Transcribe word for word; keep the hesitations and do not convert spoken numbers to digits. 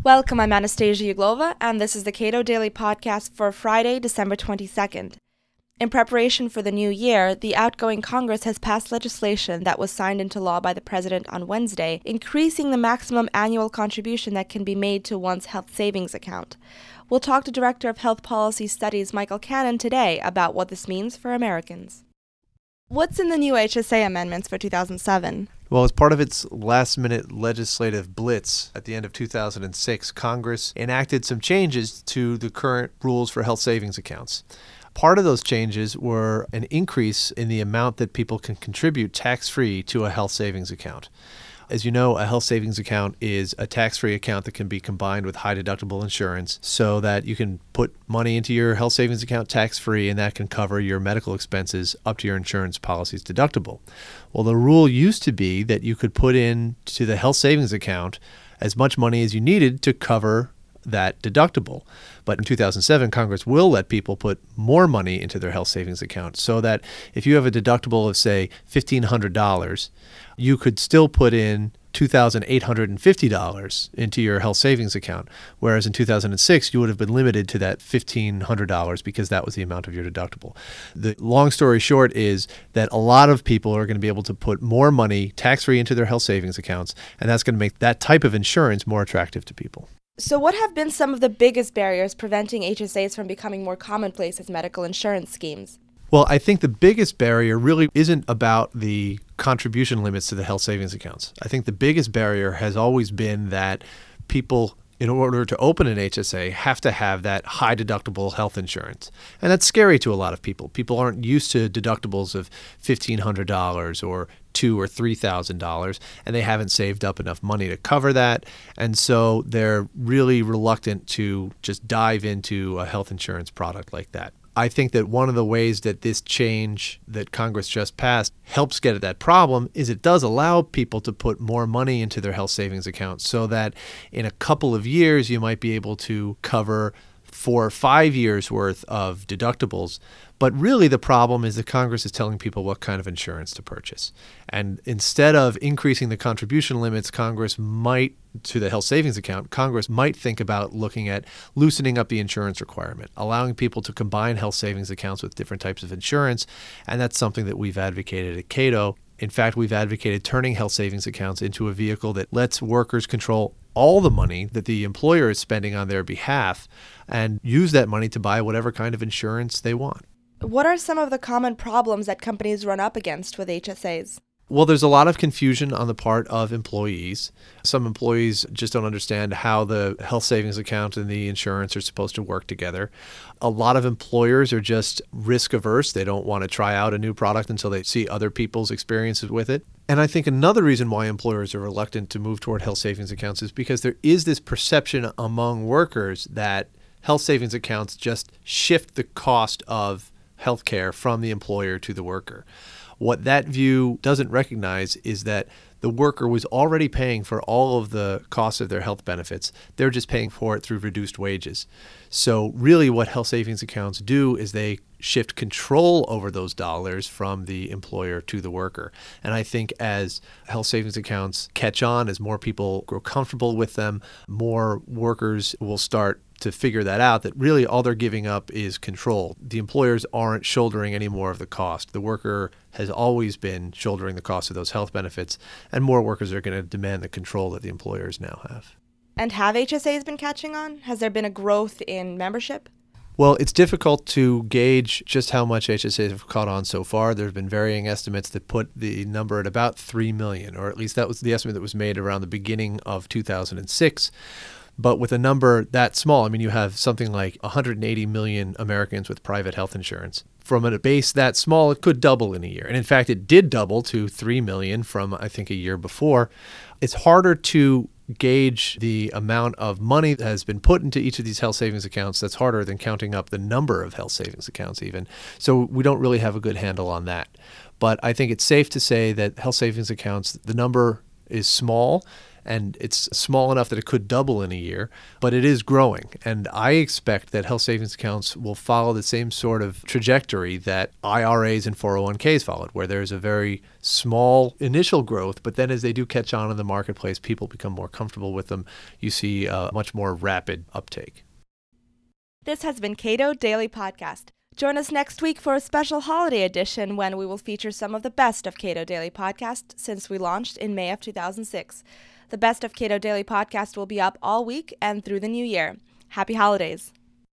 Welcome, I'm Anastasia Uglova, and this is the Cato Daily Podcast for Friday, December twenty-second. In preparation for the new year, the outgoing Congress has passed legislation that was signed into law by the President on Wednesday, increasing the maximum annual contribution that can be made to one's health savings account. We'll talk to Director of Health Policy Studies Michael Cannon today about what this means for Americans. What's in the new H S A amendments for two thousand seven? Well, as part of its last-minute legislative blitz at the end of two thousand six, Congress enacted some changes to the current rules for health savings accounts. Part of those changes were an increase in the amount that people can contribute tax-free to a health savings account. As you know, a health savings account is a tax-free account that can be combined with high-deductible insurance so that you can put money into your health savings account tax-free, and that can cover your medical expenses up to your insurance policy's deductible. Well, the rule used to be that you could put in to the health savings account as much money as you needed to cover that deductible. But in two thousand seven, Congress will let people put more money into their health savings account so that if you have a deductible of, say, fifteen hundred dollars, you could still put in two thousand eight hundred fifty dollars into your health savings account, whereas in two thousand six, you would have been limited to that fifteen hundred dollars because that was the amount of your deductible. The long story short is that a lot of people are going to be able to put more money tax-free into their health savings accounts, and that's going to make that type of insurance more attractive to people. So what have been some of the biggest barriers preventing H S As from becoming more commonplace as medical insurance schemes? Well, I think the biggest barrier really isn't about the contribution limits to the health savings accounts. I think the biggest barrier has always been that people, in order to open an H S A, have to have that high deductible health insurance. And that's scary to a lot of people. People aren't used to deductibles of fifteen hundred dollars or two thousand dollars or three thousand dollars, and they haven't saved up enough money to cover that. And so they're really reluctant to just dive into a health insurance product like that. I think that one of the ways that this change that Congress just passed helps get at that problem is it does allow people to put more money into their health savings accounts so that in a couple of years you might be able to cover four or five years worth of deductibles. But really the problem is that Congress is telling people what kind of insurance to purchase. And instead of increasing the contribution limits, Congress might, to the health savings account, Congress might think about looking at loosening up the insurance requirement, allowing people to combine health savings accounts with different types of insurance. And that's something that we've advocated at Cato. In fact, we've advocated turning health savings accounts into a vehicle that lets workers control all the money that the employer is spending on their behalf and use that money to buy whatever kind of insurance they want. What are some of the common problems that companies run up against with H S As? Well, there's a lot of confusion on the part of employees. Some employees just don't understand how the health savings account and the insurance are supposed to work together. A lot of employers are just risk averse. They don't want to try out a new product until they see other people's experiences with it. And I think another reason why employers are reluctant to move toward health savings accounts is because there is this perception among workers that health savings accounts just shift the cost of healthcare from the employer to the worker. What that view doesn't recognize is that the worker was already paying for all of the costs of their health benefits. They're just paying for it through reduced wages. So really what health savings accounts do is they shift control over those dollars from the employer to the worker. And I think as health savings accounts catch on, as more people grow comfortable with them, more workers will start to figure that out, that really all they're giving up is control. The employers aren't shouldering any more of the cost. The worker has always been shouldering the cost of those health benefits, and more workers are going to demand the control that the employers now have. And have H S As been catching on? Has there been a growth in membership? Well, it's difficult to gauge just how much H S As have caught on so far. There have been varying estimates that put the number at about three million, or at least that was the estimate that was made around the beginning of two thousand six. But with a number that small, I mean, you have something like one hundred eighty million Americans with private health insurance. From a base that small, it could double in a year. And in fact, it did double to three million from, I think, a year before. It's harder to gauge the amount of money that has been put into each of these health savings accounts. That's harder than counting up the number of health savings accounts even. So we don't really have a good handle on that. But I think it's safe to say that health savings accounts, the number is small, and it's small enough that it could double in a year, but it is growing. And I expect that health savings accounts will follow the same sort of trajectory that I R As and four oh one k's followed, where there's a very small initial growth, but then as they do catch on in the marketplace, people become more comfortable with them. You see a much more rapid uptake. This has been Cato Daily Podcast. Join us next week for a special holiday edition when we will feature some of the best of Cato Daily Podcast since we launched in May of two thousand six. The best of Cato Daily Podcast will be up all week and through the new year. Happy holidays.